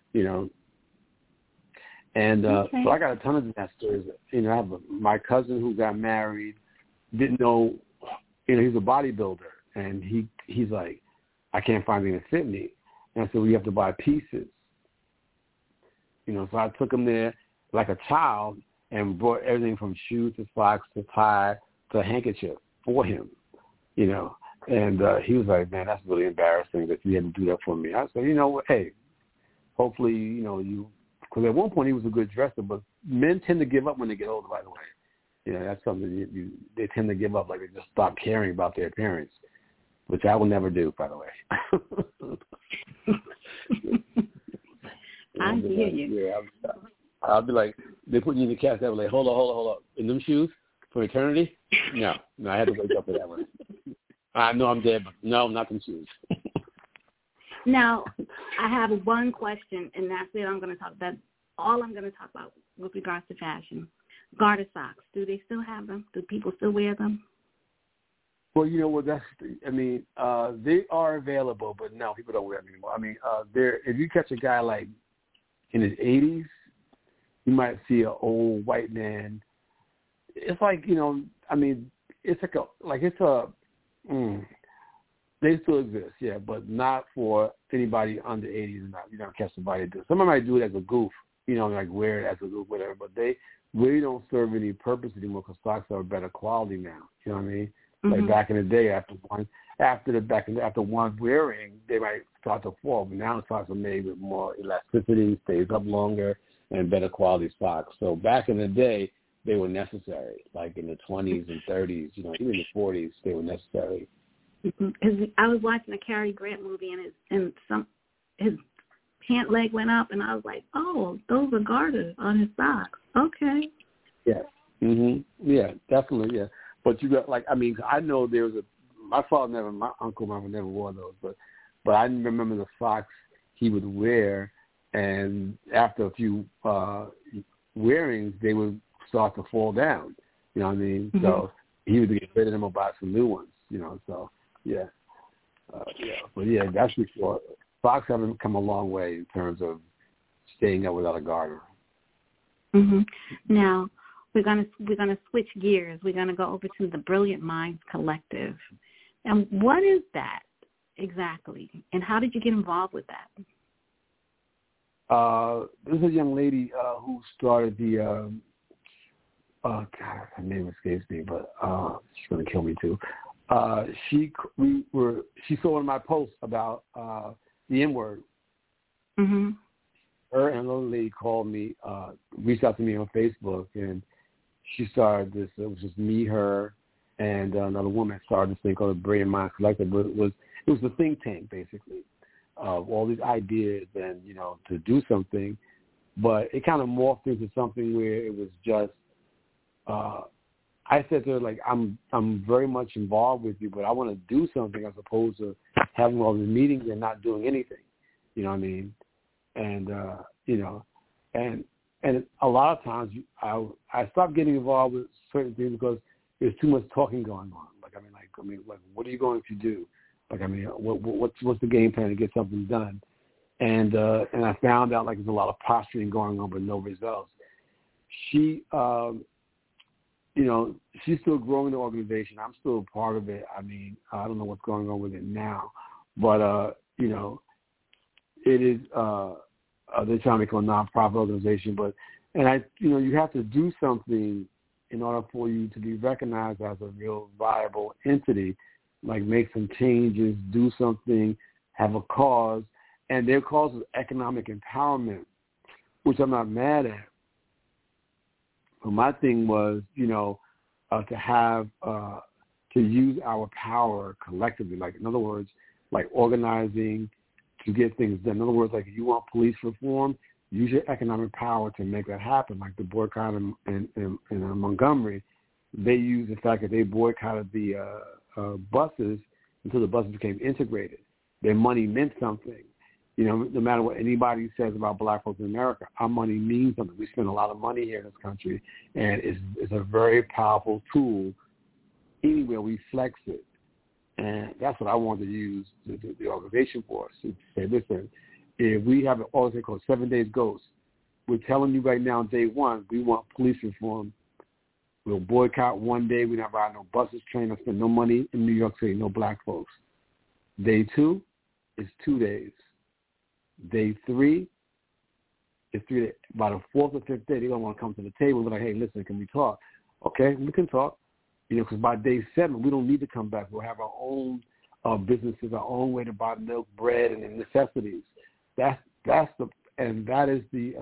And so I got a ton of disaster stories. I have my cousin who got married, didn't know, he's a bodybuilder. And he's like, I can't find anything to fit me. And I said, well, you have to buy pieces. So I took him there like a child and brought everything from shoes to socks to tie to a handkerchief for him, And he was like, man, that's really embarrassing that you had to do that for me. I said, hey, hopefully, you, because at one point he was a good dresser, but men tend to give up when they get older, by the way. That's something they tend to give up, like they just stop caring about their appearance, which I will never do, by the way. I hear you. Yeah, I'll be like, they put you in the cast, I'll be like, hold on. In them shoes for eternity? No, I had to wake up for that one. I know I'm dead, but no, not them shoes. Now, I have one question, and that's it. That's all I'm going to talk about with regards to fashion. Garter socks, do they still have them? Do people still wear them? Well, they are available, but no, people don't wear them anymore. If you catch a guy like in his 80s, you might see an old white man. It's like, they still exist, yeah, but not for anybody under 80s and not. You don't catch somebody do. Somebody might do it as a goof, like wear it as a goof, whatever. But they really don't serve any purpose anymore because socks are better quality now. You know what I mean? Mm-hmm. Like back in the day, after one wearing, they might start to fall. But now the socks are made with more elasticity, stays up longer, and better quality socks. So back in the day, they were necessary. Like in the 20s and 30s, even in the 40s, they were necessary. Because I was watching a Cary Grant movie, and his pant leg went up, and I was like, oh, those are garters on his socks. Okay. Yeah. Yeah, definitely, yeah. But you got, I know there was my uncle never wore those, but I remember the socks he would wear, and after a few wearings, they would start to fall down. You know what I mean? Mm-hmm. So he would get rid of them or buy some new ones, so. Yeah. But yeah, that's before. Socks haven't come a long way in terms of staying up without a garter. Mm-hmm. Now, we're gonna switch gears. We're gonna go over to the Brilliant Minds Collective. And what is that exactly? And how did you get involved with that? There's a young lady who started the God, her name escapes me, but she's gonna kill me too. She saw one of my posts about the N-word. Mm-hmm. Her and another lady called me, reached out to me on Facebook, and she started this. It was just me, her, and another woman started this thing called the Brilliant Minds Collective. But it was a think tank, basically, of all these ideas and, to do something. But it kind of morphed into something where it was just, I said to her, like, I'm very much involved with you, but I want to do something as opposed to having all these meetings and not doing anything. You know what I mean? And, and a lot of times I stopped getting involved with certain things because there's too much talking going on. Like, what are you going to do? Like, what's the game plan to get something done? And I found out, like, there's a lot of posturing going on, but no results. She, she's still growing the organization. I'm still a part of it. I don't know what's going on with it now, but, it is, they're trying to make it a nonprofit organization, you have to do something in order for you to be recognized as a real viable entity, like make some changes, do something, have a cause, and their cause is economic empowerment, which I'm not mad at. But my thing was, to have, to use our power collectively, like, in other words, like organizing to get things done. In other words, like, if you want police reform, use your economic power to make that happen. Like the boycott in Montgomery, they used the fact that they boycotted the buses until the buses became integrated. Their money meant something. No matter what anybody says about black folks in America, our money means something. We spend a lot of money here in this country, and it's a very powerful tool. Anywhere we flex it. And that's what I want to use the organization for. To say, listen, if we have an organization called 7 Days Ghost, we're telling you right now, day one, we want police reform. We'll boycott one day. We're not riding no buses, trains, or spend no money in New York City, no black folks. Day 2 is 2 days. Day 3 is 3 days. By the 4th or 5th day, they're going to want to come to the table and be like, hey, listen, can we talk? Okay, we can talk. Because by day 7, we don't need to come back. We'll have our own businesses, our own way to buy milk, bread, and necessities. That is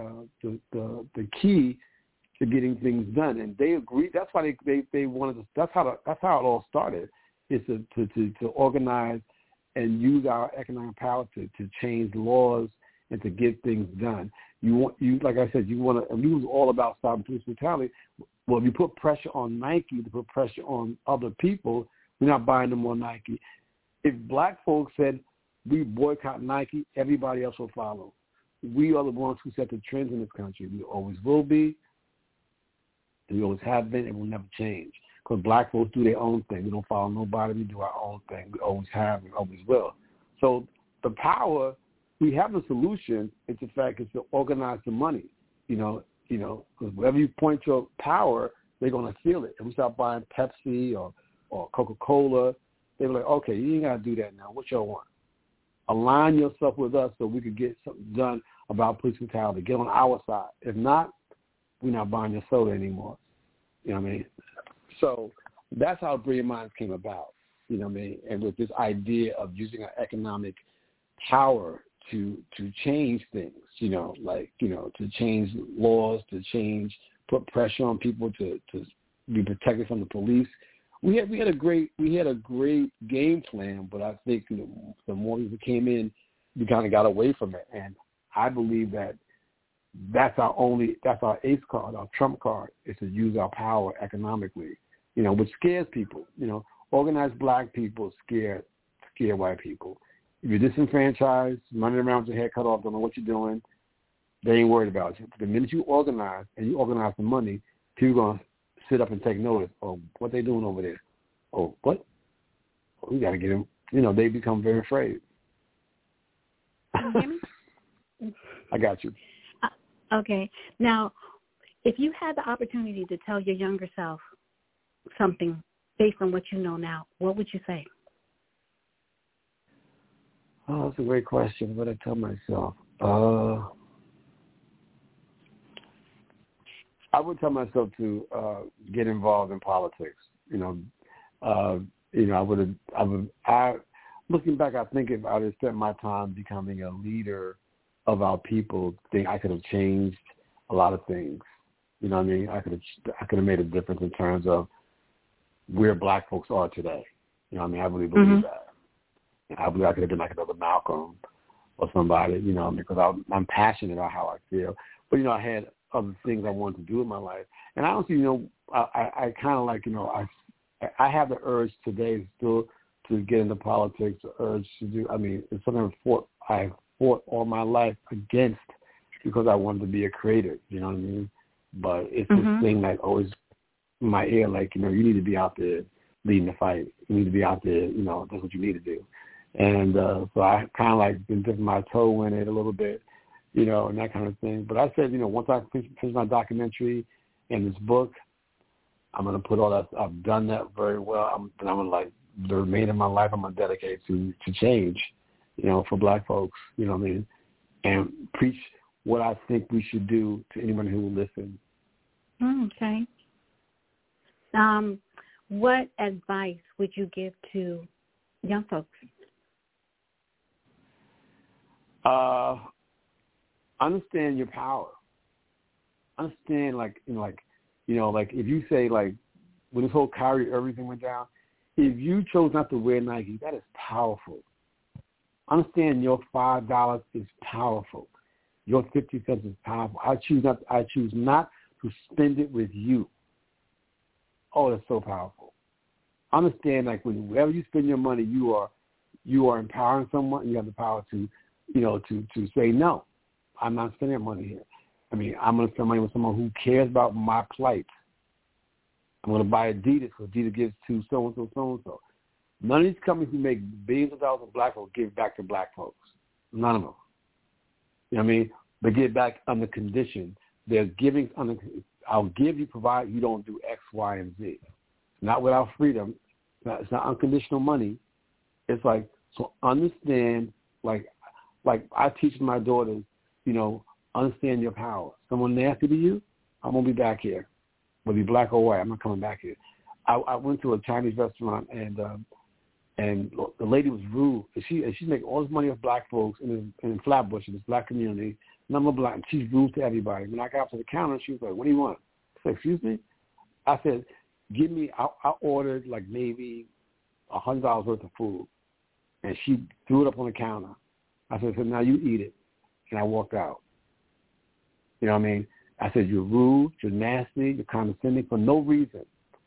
the key to getting things done. And they agreed. That's why they wanted to. That's how it all started. Is to organize and use our economic power to change laws and to get things done. Like I said, you want to. And we was all about stopping police brutality. Well, if you put pressure on Nike to put pressure on other people, we're not buying them more Nike. If black folks said we boycott Nike, everybody else will follow. We are the ones who set the trends in this country. We always will be, and we always have been, and will never change. Because black folks do their own thing. We don't follow nobody. We do our own thing. We always have and always will. So the power, we have the solution. It's the fact it's to organize the money, because wherever you point your power, they're going to feel it. If we start buying Pepsi or Coca-Cola, they're like, okay, you ain't got to do that now. What y'all want? Align yourself with us so we could get something done about police brutality. Get on our side. If not, we're not buying your soda anymore. You know what I mean? So that's how Brilliant Minds came about. You know what I mean? And with this idea of using our economic power to change things, to change laws, put pressure on people to be protected from the police. We had a great game plan, but I think the more people came in, we kind of got away from it. And I believe that's our ace card, our trump card, is to use our power economically, which scares people. Organized black people scare white people. If you're disenfranchised, running around with your head cut off, don't know what you're doing, they ain't worried about you. The minute you organize, and you organize the money, people are going to sit up and take notice. Oh, what they doing over there? Oh, what? Oh, we got to get them. They become very afraid. Can you hear me? I got you. Okay. Now, if you had the opportunity to tell your younger self something based on what you know now, what would you say? Oh, that's a great question. What I tell myself? I would tell myself to get involved in politics. Looking back, I think if I would have spent my time becoming a leader of our people, I think I could have changed a lot of things. You know what I mean? I could have made a difference in terms of where Black folks are today. You know what I mean? I really believe that. I believe I could have been like another Malcolm or somebody, because I'm passionate about how I feel. But, I had other things I wanted to do in my life. And honestly, I kind of like, I have the urge today still to get into politics, the urge to do, it's something I fought all my life against because I wanted to be a creator, you know what I mean? But it's this thing that always in my ear, like, you need to be out there leading the fight. You need to be out there, that's what you need to do. And so I kind of like been dipping my toe in it a little bit, and that kind of thing. But I said, once I finish my documentary and this book, I'm going to put all that. I've done that very well. I'm going to, like, the remainder of my life, I'm going to dedicate to change, for Black folks, you know what I mean, and preach what I think we should do to anyone who will listen. Okay. What advice would you give to young folks? Understand your power. Understand, like if you say, like, when this whole Kyrie Irving thing went down, if you chose not to wear Nike, that is powerful. Understand your $5 is powerful. Your 50 cents is powerful. I choose not to spend it with you. Oh, that's so powerful. Understand, like, whenever you spend your money, you are empowering someone, and you have the power to say, no, I'm not spending money here. I'm going to spend money with someone who cares about my plight. I'm going to buy Adidas because Adidas gives to so-and-so, so-and-so. None of these companies who make billions of dollars of Black folks give back to Black folks. None of them. You know what I mean? They give back under condition. They're giving I'll give you, provide you don't do X, Y, and Z. Not without freedom. It's not unconditional money. It's like, so understand, like I teach my daughters, understand your power. Someone nasty to you, I'm going to be back here. Whether you're Black or white, I'm not coming back here. I went to a Chinese restaurant, and the lady was rude. She's making all this money off Black folks in Flatbush, in this Black community. And I'm a Black, and she's rude to everybody. When I got up to the counter, she was like, what do you want? I said, excuse me? I said, I ordered like maybe $100 worth of food. And she threw it up on the counter. I said, so now you eat it. And I walked out. You know what I mean? I said, you're rude, you're nasty, you're condescending for no reason.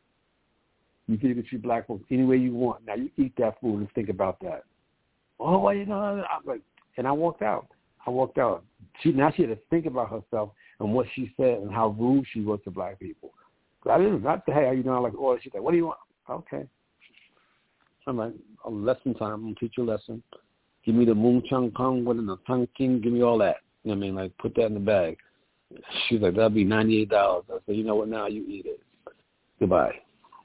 You can treat Black folks any way you want. Now you eat that food and think about that. Oh, well, I'm like, and I walked out. She had to think about herself and what she said and how rude she was to Black people. I didn't, not the, hey, how you doing? Like, oh, she's like, what do you want? Okay. I'm like, lesson time. I'm going to teach you a lesson. Give me the Moon Chung Kong, what in the Tung King, give me all that. You know what I mean? Like, put that in the bag. She's like, that'll be $98. I said, you know what, now you eat it. Goodbye.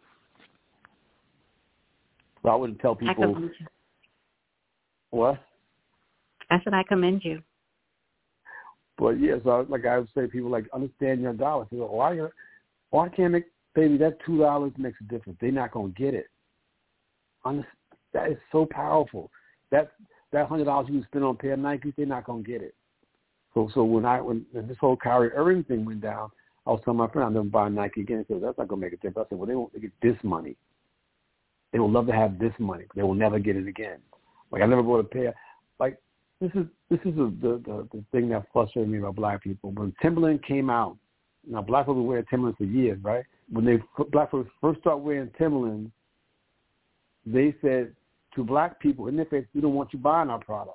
So I wouldn't tell people. I commend you. What? I said I commend you. But, yeah, so like I would say, people, like, understand your dollar. So, why can't make, baby, that $2 makes a difference. They're not going to get it. That is so powerful. That $100 you spend on a pair of Nikes, they're not going to get it. So when this whole Kyrie Irving thing went down, I was telling my friend I'm never buying Nike again. He said, that's not going to make a difference. I said, well, they won't get this money. They will love to have this money. They will never get it again. Like, I never bought a pair. Like, this is the thing that frustrated me about Black people. When Timberland came out, now Black people wear Timberland for years, right? When Black folks first started wearing Timberland, they said to Black people in their face, we don't want you buying our product.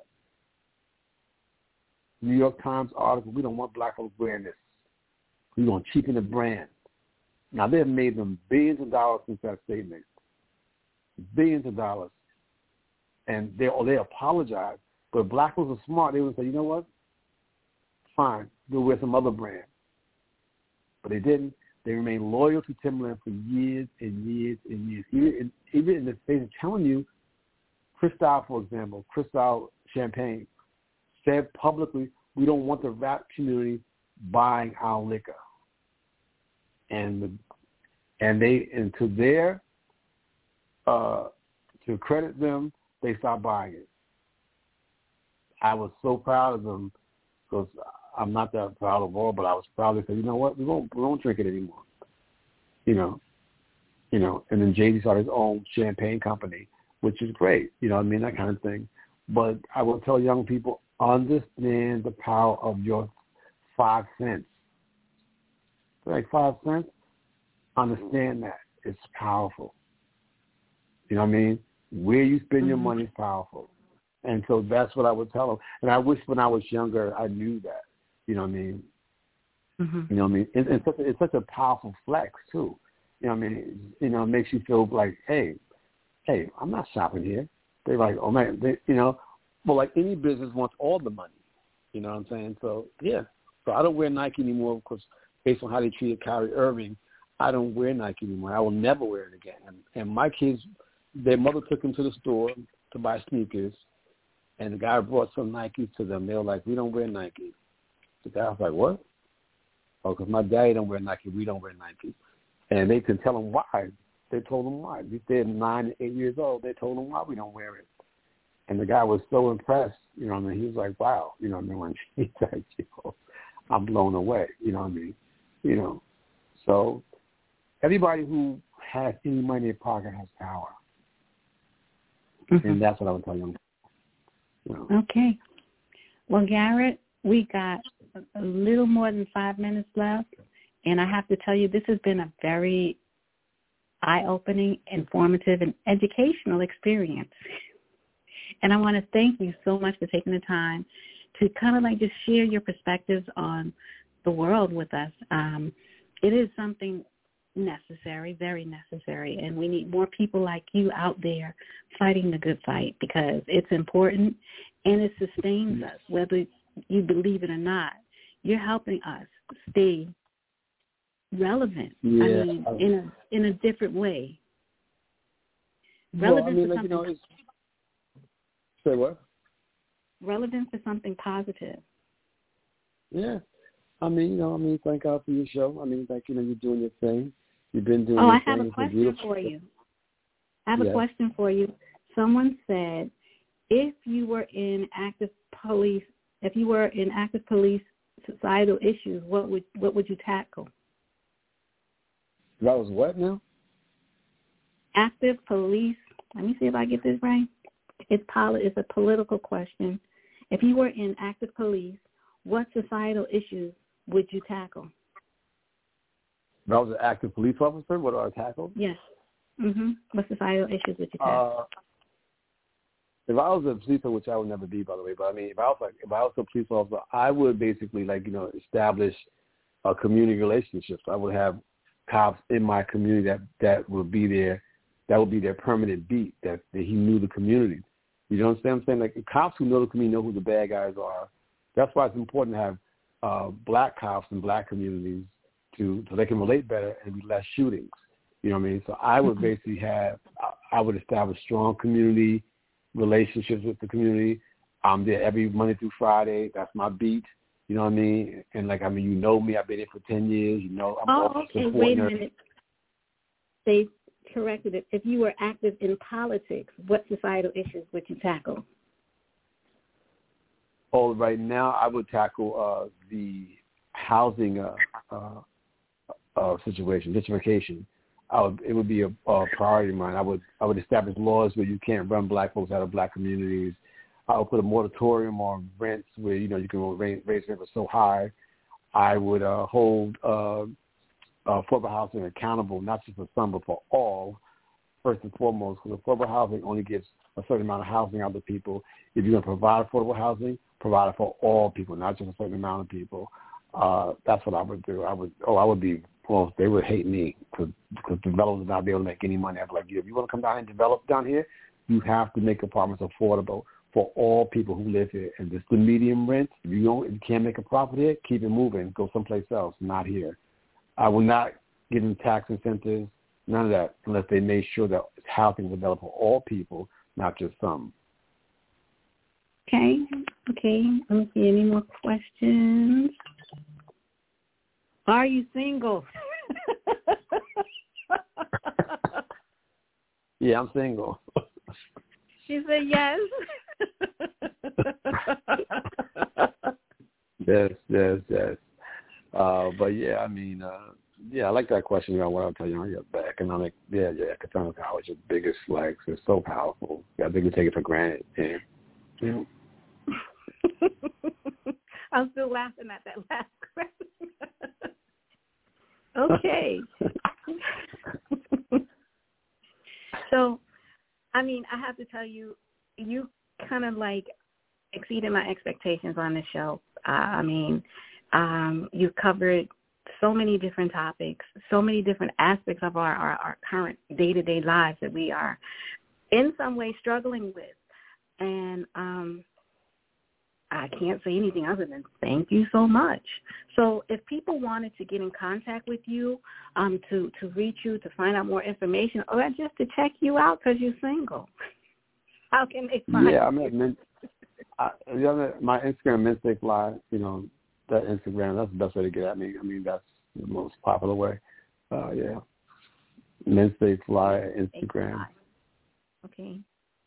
New York Times article, we don't want Black folks wearing this. We're going to cheapen the brand. Now, they've made them billions of dollars since that statement. Billions of dollars. And they apologize. But if Black folks are smart, they would say, you know what? Fine, we'll wear some other brand. but they didn't. They remained loyal to Timberland for years and years and years. Even in the face of telling you, Cristal, for example, Cristal Champagne said publicly, we don't want the rap community buying our liquor. And to credit them, they stopped buying it. I was so proud of them because I'm not that proud of all, but I was proud to say, you know what, we won't drink it anymore. And then Jay-Z started his own champagne company, which is great, that kind of thing. But I will tell young people, understand the power of your 5 cents. Like 5 cents, understand that. It's powerful. You know what I mean? Where you spend your money is powerful. And so that's what I would tell them. And I wish when I was younger I knew that. You know what I mean? Mm-hmm. You know what I mean? It's such a powerful flex, too. You know what I mean? It makes you feel like, hey, I'm not shopping here. They're like, oh, man, well, like any business wants all the money. You know what I'm saying? So, yeah. So I don't wear Nike anymore because based on how they treated Kyrie Irving, I don't wear Nike anymore. I will never wear it again. And my kids, their mother took them to the store to buy sneakers, and the guy brought some Nikes to them. They were like, we don't wear Nike. The guy was like, what? Oh, because my daddy don't wear Nike. We don't wear Nike. And they can tell them why. They told them why. They're 9 and 8 years old. They told them why we don't wear it. And the guy was so impressed. He was like, wow. When he's like, I'm blown away. So everybody who has any money in their pocket has power. Mm-hmm. And that's what I would tell them. Okay. Well, Garrett, we got a little more than 5 minutes left. And I have to tell you, this has been a very eye-opening, informative, and educational experience. And I want to thank you so much for taking the time to kind of like just share your perspectives on the world with us. It is something necessary, very necessary, and we need more people like you out there fighting the good fight because it's important and it sustains us, whether you believe it or not. You're helping us stay relevant. Yeah. In a different way. Relevant to something. Say what? Relevant to something positive. Yeah. Thank God for your show. You're doing your thing. You've been doing your thing. I have a question for you. A question for you. Someone said, if you were in active police societal issues, what would you tackle? That was what now? Active police. Let me see if I get this right. It's a political question. If you were in active police, what societal issues would you tackle? If I was an active police officer, what do I tackle? Yes. Mm-hmm. What societal issues would you tackle? If I was a police officer, which I would never be, by the way, but if I was a police officer, I would basically establish community relationships. I would have cops in my community that would be there. That would be their permanent beat. That he knew the community. You know what I'm saying? Like cops who know the community know who the bad guys are. That's why it's important to have black cops in black communities so they can relate better and be less shootings. You know what I mean? So I would basically I would establish strong community relationships with the community. I'm there every Monday through Friday. That's my beat. You know what I mean? And me. I've been here for 10 years. I'm okay. Wait a minute. They corrected it. If you were active in politics, what societal issues would you tackle? Oh, right now I would tackle the housing situation, gentrification. It would be a priority of mine. I would establish laws where you can't run black folks out of black communities. I would put a moratorium on rents where you can raise rents so high. I would hold affordable housing accountable, not just for some, but for all. First and foremost, because affordable housing only gives a certain amount of housing out to people. If you're going to provide affordable housing, provide it for all people, not just a certain amount of people. That's what I would do. They would hate me because developers would not be able to make any money. I'd be like, if you want to come down and develop down here, you have to make apartments affordable for all people who live here. And just the medium rent, if you can't make a profit here, keep it moving. Go someplace else, not here. I will not give them tax incentives, none of that, unless they make sure that housing is available for all people, not just some. Okay. Let me see any more questions. Are you single? Yeah, I'm single. She said yes. Yes. But yeah, I mean, I like that question about what I'll tell you. The economic power is your biggest flex. It's so powerful. I think we take it for granted. Yeah. I'm still laughing at that last question. Okay. So, I mean, I have to tell you, you kind of like exceeded my expectations on this show. I mean, you've covered so many different topics, so many different aspects of our current day-to-day lives that we are in some way struggling with. And I can't say anything other than thank you so much. So if people wanted to get in contact with you, to reach you, to find out more information, or just to check you out because you're single, how can they find you? Yeah, my Instagram, Menstay Fly, that Instagram, that's the best way to get at me. I mean, that's the most popular way. Yeah. Menstay Fly, Instagram. Okay.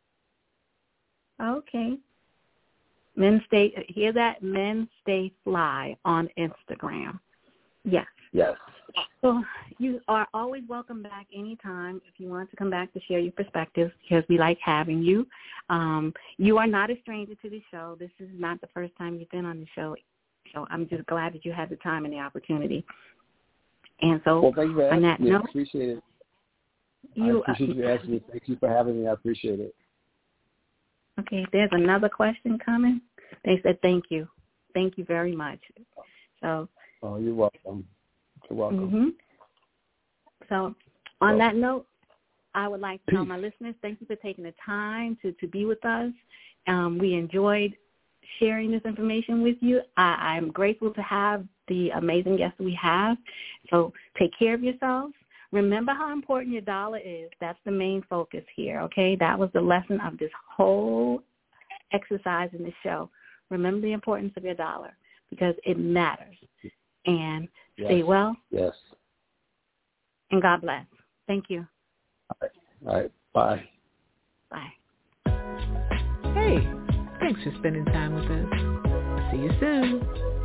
Hear that? Menstay Fly on Instagram. Yes. Yes. So you are always welcome back anytime if you want to come back to share your perspectives, because we like having you. You are not a stranger to the show. This is not the first time you've been on the show. So I'm just glad that you had the time and the opportunity. And so well, thank you for on that note, I appreciate it. I appreciate you asking me. Thank you for having me. I appreciate it. Okay, there's another question coming. They said thank you. Thank you very much. So. Oh, you're welcome. You're welcome. Mm-hmm. So on that note, I would like to tell my listeners, thank you for taking the time to be with us. We enjoyed sharing this information with you. I'm grateful to have the amazing guests we have. So take care of yourselves. Remember how important your dollar is. That's the main focus here, okay? That was the lesson of this whole exercise in the show. Remember the importance of your dollar because it matters. And stay well. Yes. And God bless. Thank you. All right. Bye. Hey, thanks for spending time with us. See you soon.